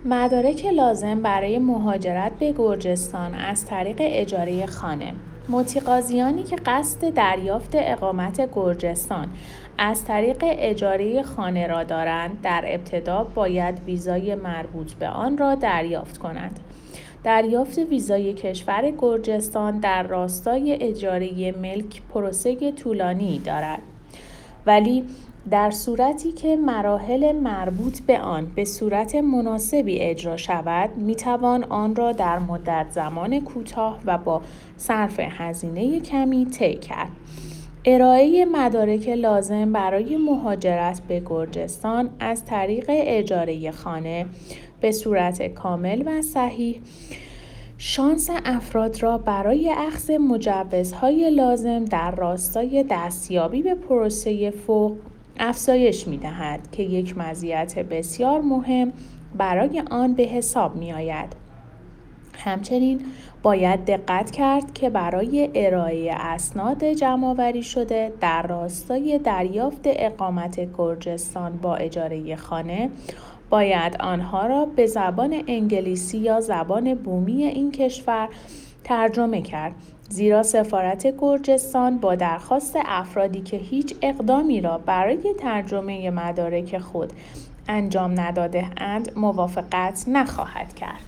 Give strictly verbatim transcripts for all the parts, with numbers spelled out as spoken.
مدارک لازم برای مهاجرت به گرجستان از طریق اجاره خانه. متقاضیانی که قصد دریافت اقامت گرجستان از طریق اجاره خانه را دارند، در ابتدا باید ویزای مربوط به آن را دریافت کنند. دریافت ویزای کشور گرجستان در راستای اجاره ملک پروسه طولانی دارد، ولی در صورتی که مراحل مربوط به آن به صورت مناسبی اجرا شود، میتوان آن را در مدت زمان کوتاه و با صرف هزینه کمی طی کرد. ارائه مدارک لازم برای مهاجرت به گرجستان از طریق اجاره خانه به صورت کامل و صحیح شانس افراد را برای اخذ مجوزهای لازم در راستای دستیابی به پروسه فوق افزایش می‌دهد که یک مزیت بسیار مهم برای آن به حساب می‌آید. همچنین باید دقت کرد که برای ارائه اسناد جمع‌آوری شده در راستای دریافت اقامت گرجستان با اجاره خانه، باید آنها را به زبان انگلیسی یا زبان بومی این کشور ترجمه کرد، زیرا سفارت گرجستان با درخواست افرادی که هیچ اقدامی را برای ترجمه مدارک خود انجام نداده‌اند موافقت نخواهد کرد.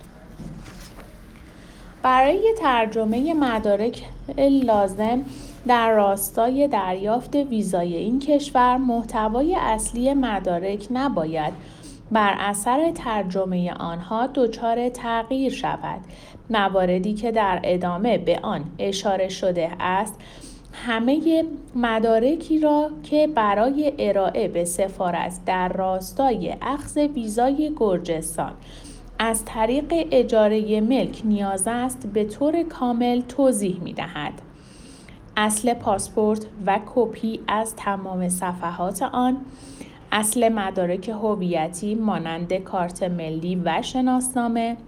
برای ترجمه مدارک لازم در راستای دریافت ویزای این کشور، محتوای اصلی مدارک نباید بر اثر ترجمه آنها دچار تغییر شود. مواردی که در ادامه به آن اشاره شده است، همه مدارکی را که برای ارائه به سفارت در راستای اخذ ویزای گرجستان از طریق اجاره ملک نیاز است به طور کامل توضیح می‌دهد. اصل پاسپورت و کپی از تمام صفحات آن، اصل مدارک هویتی مانند کارت ملی و شناسنامه،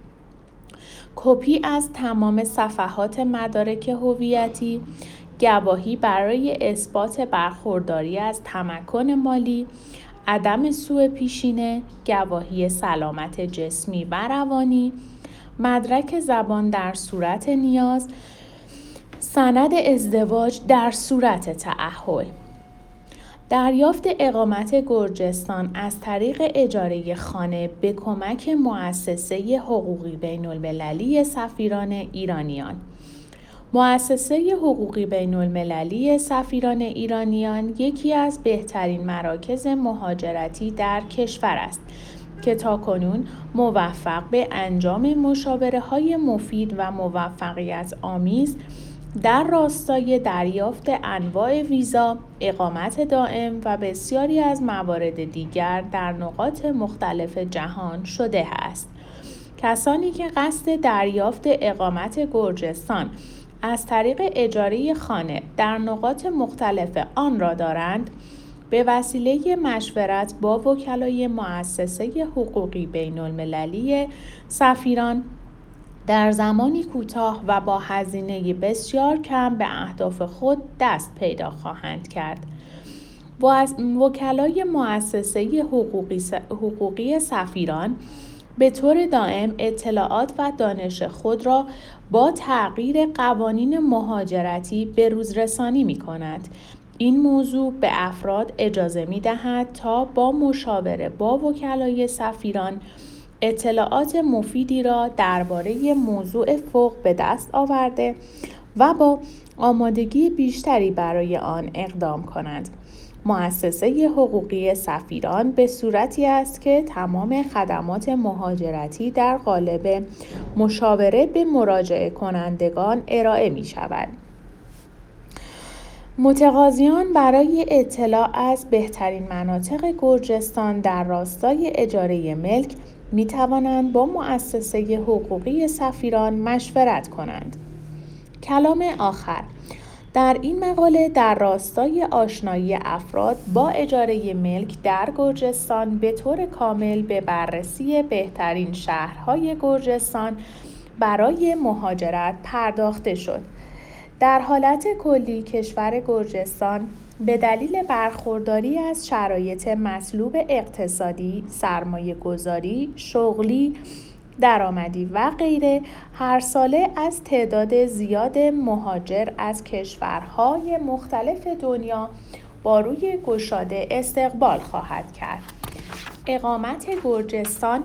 کپی از تمام صفحات مدارک هویتی، گواهی برای اثبات برخورداری از تمکن مالی، عدم سوء پیشینه، گواهی سلامت جسمی و روانی، مدرک زبان در صورت نیاز، سند ازدواج در صورت تأهل. دریافت اقامت گرجستان از طریق اجاره خانه به کمک مؤسسه حقوقی بین‌المللی سفیران ایرانیان. مؤسسه حقوقی بین‌المللی سفیران ایرانیان یکی از بهترین مراکز مهاجرتی در کشور است که تاکنون موفق به انجام مشاوره‌های مفید و موفقیت آمیز در راستای دریافت انواع ویزا، اقامت دائم و بسیاری از موارد دیگر در نقاط مختلف جهان شده است. کسانی که قصد دریافت اقامت گرجستان از طریق اجاره خانه در نقاط مختلف آن را دارند، به وسیله مشورت با وکلای مؤسسه حقوقی بین‌المللی سفیران در زمانی کوتاه و با هزینه بسیار کم به اهداف خود دست پیدا خواهند کرد. وکلای مؤسسه حقوقی, حقوقی سفیران به طور دائم اطلاعات و دانش خود را با تغییر قوانین مهاجرتی به روز رسانی می کند. این موضوع به افراد اجازه می دهد تا با مشاوره با وکلای سفیران اطلاعات مفیدی را درباره موضوع فوق به دست آورده و با آمادگی بیشتری برای آن اقدام کنند. مؤسسه حقوقی سفیران به صورتی است که تمام خدمات مهاجرتی در قالب مشاوره به مراجعه کنندگان ارائه می شود. متقاضیان برای اطلاع از بهترین مناطق گرجستان در راستای اجاره ملک می توانند با مؤسسه حقوقی سفیران مشورت کنند. کلام آخر. در این مقاله در راستای آشنایی افراد با اجاره ملک در گرجستان به طور کامل به بررسی بهترین شهرهای گرجستان برای مهاجرت پرداخته شد. در حالت کلی کشور گرجستان به دلیل برخورداری از شرایط مطلوب اقتصادی، سرمایه گذاری، شغلی، درآمدی و غیره، هر ساله از تعداد زیاد مهاجر از کشورهای مختلف دنیا با روی گشاده استقبال خواهد کرد. اقامت گرجستان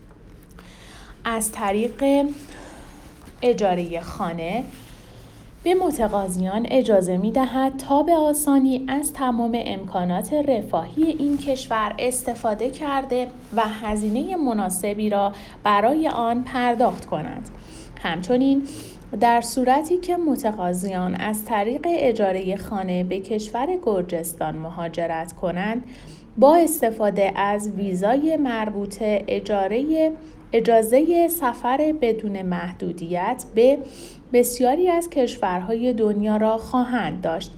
از طریق اجاره خانه به متقاضیان اجازه می‌دهد تا به آسانی از تمام امکانات رفاهی این کشور استفاده کرده و هزینه مناسبی را برای آن پرداخت کنند. همچنین در صورتی که متقاضیان از طریق اجاره خانه به کشور گرجستان مهاجرت کنند، با استفاده از ویزای مربوطه اجاره اجازه سفر بدون محدودیت به بسیاری از کشورهای دنیا را خواهند داشت.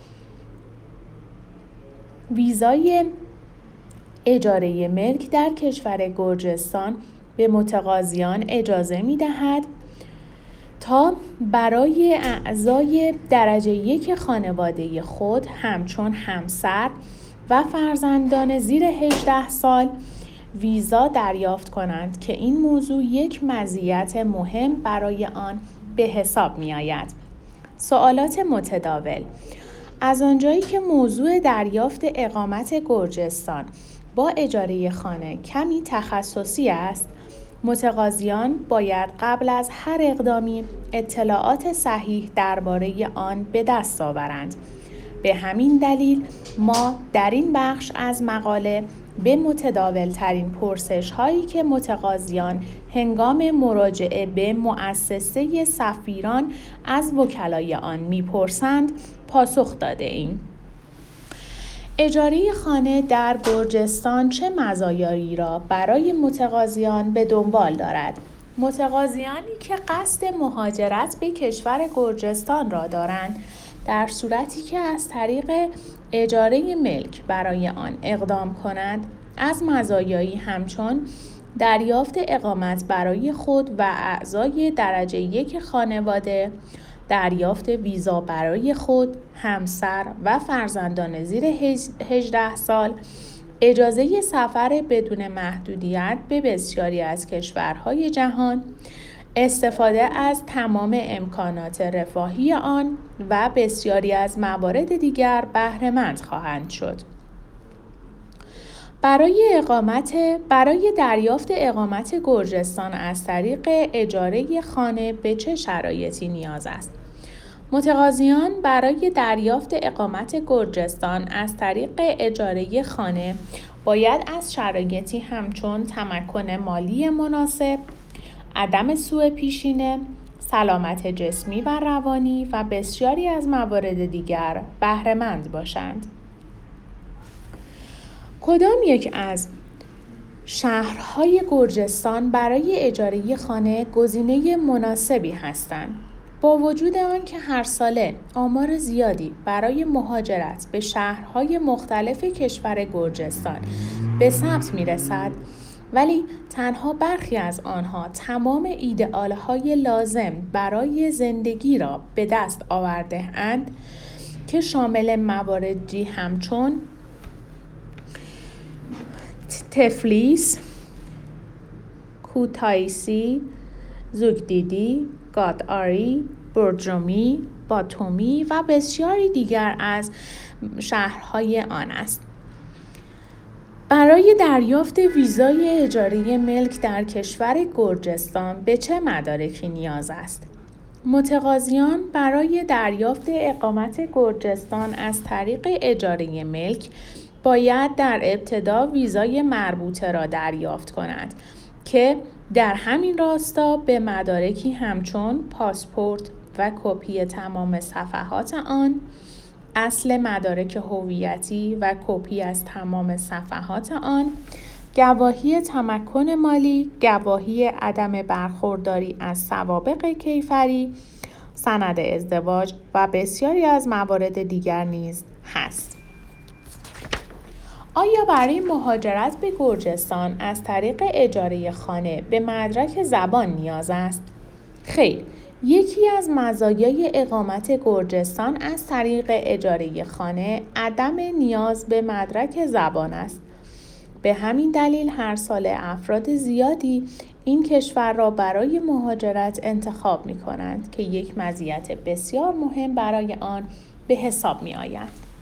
ویزای اجاره ملک در کشور گرجستان به متقاضیان اجازه می‌دهد تا برای اعضای درجه یک خانواده خود همچون همسر و فرزندان زیر هجده سال ویزا دریافت کنند که این موضوع یک مزیت مهم برای آن به حساب می آید. سوالات متداول: از آنجایی که موضوع دریافت اقامت گرجستان با اجاره خانه کمی تخصصی است، متقاضیان باید قبل از هر اقدامی اطلاعات صحیح درباره آن به دست آورند. به همین دلیل ما در این بخش از مقاله به متداول ترین پرسش هایی که متقاضیان هنگام مراجعه به مؤسسه سفیران از وکلای آن میپرسند پاسخ داده ایم. اجاره خانه در گرجستان چه مزایایی را برای متقاضیان به دنبال دارد؟ متقاضیانی که قصد مهاجرت به کشور گرجستان را دارند، در صورتی که از طریق اجاره ملک برای آن اقدام کنند، از مزایایی همچون دریافت اقامت برای خود و اعضای درجه یک خانواده، دریافت ویزا برای خود، همسر و فرزندان زیر هجده سال، اجازه سفر بدون محدودیت به بسیاری از کشورهای جهان، استفاده از تمام امکانات رفاهی آن و بسیاری از موارد دیگر بهره‌مند خواهند شد. برای اقامت برای دریافت اقامت گرجستان از طریق اجاره خانه به چه شرایطی نیاز است؟ متقاضیان برای دریافت اقامت گرجستان از طریق اجاره خانه باید از شرایطی همچون تمکن مالی مناسب، عدم سوء پیشینه، سلامت جسمی و روانی و بسیاری از موارد دیگر بهره‌مند باشند. کدام یک از شهرهای گرجستان برای اجاره خانه گزینه مناسبی هستند؟ با وجود آنکه هر ساله آمار زیادی برای مهاجرت به شهرهای مختلف کشور گرجستان به ثبت می‌رسد، ولی تنها برخی از آنها تمام ایدئال‌های لازم برای زندگی را به دست آورده‌اند که شامل مواردی همچون تفلیس، کوتایسی، زوگدیدی، گادآری، برجومی، باتومی و بسیاری دیگر از شهرهای آن است. برای دریافت ویزای اجاره ملک در کشور گرجستان به چه مدارکی نیاز است؟ متقاضیان برای دریافت اقامت گرجستان از طریق اجاره ملک باید در ابتدا ویزای مربوطه را دریافت کنند که در همین راستا به مدارکی همچون پاسپورت و کپی تمام صفحات آن، اصل مدارک هویتی و کپی از تمام صفحات آن، گواهی تمکن مالی، گواهی عدم برخورداری از سوابق کیفری، سند ازدواج و بسیاری از موارد دیگر نیز هست. آیا برای مهاجرت به گرجستان از طریق اجاره خانه به مدرک زبان نیاز است؟ خیر، یکی از مزایای اقامت گرجستان از طریق اجاره خانه عدم نیاز به مدرک زبان است. به همین دلیل هر سال افراد زیادی این کشور را برای مهاجرت انتخاب می کنند که یک مزیت بسیار مهم برای آن به حساب می آید.